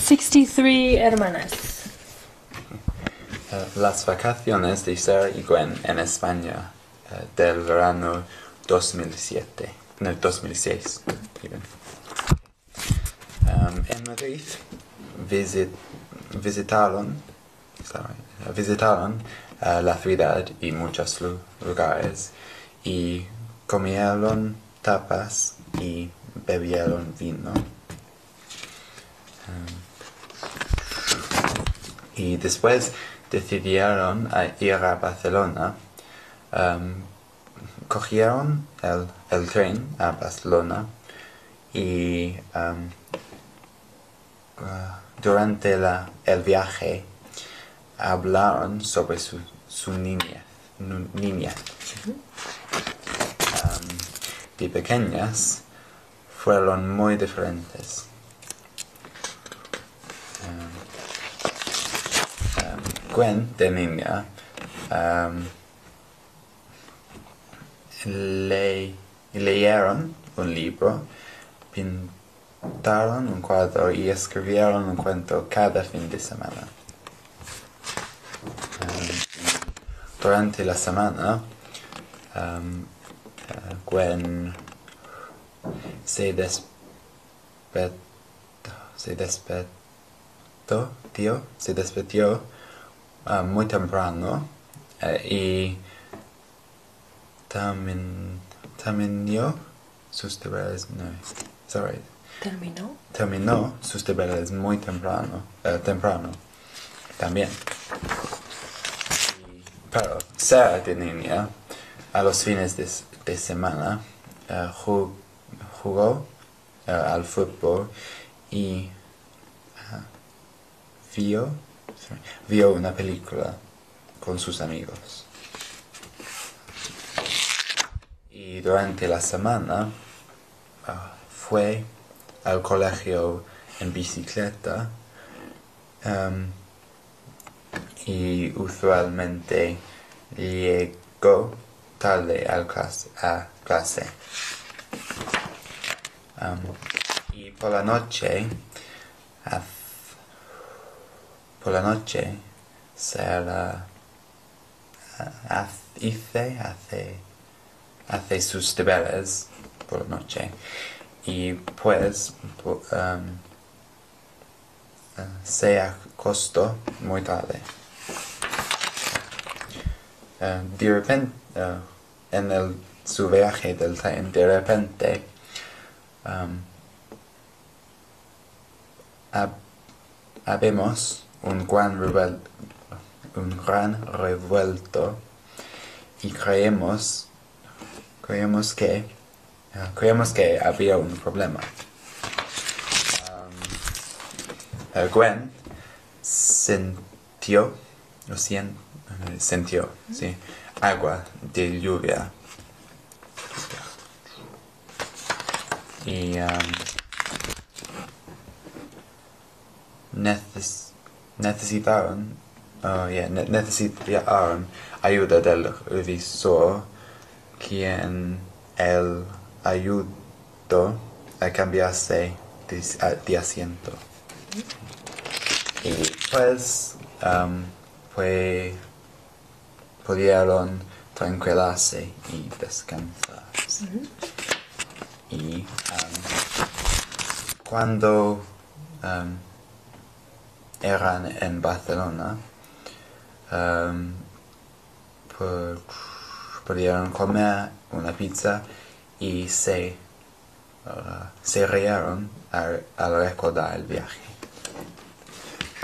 63 hermanas. Las vacaciones de Sarah y Gwen en España del verano 2007, no, 2006. Even. En Madrid visitaron la ciudad y muchos lugares y comieron tapas y bebieron vino. Y después decidieron ir a Barcelona. Cogieron el tren a Barcelona y durante el viaje hablaron sobre su niñez. De pequeñas fueron muy diferentes. Gwen, de niña, leyeron un libro, pintaron un cuadro y escribieron un cuento cada fin de semana. Durante la semana, Gwen se despidió muy temprano y terminó sus deberes. No, sorry. Terminó sus deberes muy temprano también. Pero Sarah, de niña, a los fines de semana jugó al fútbol y vio una película con sus amigos. Y durante la semana fue al colegio en bicicleta y usualmente llegó tarde a clase. Y por la noche Sarah hace sus deberes por la noche y pues se acostó muy tarde. De repente, en su viaje del tren, de repente habemos un gran revuelto y creemos que había un problema. Gwen sintió sí, agua de lluvia y necesitaron ayuda del revisor, quien ayudó a cambiarse de asiento. Y pues pudieron tranquilizarse y descansar. Y cuando eran en Barcelona, pudieron comer una pizza y se rieron al recordar el viaje.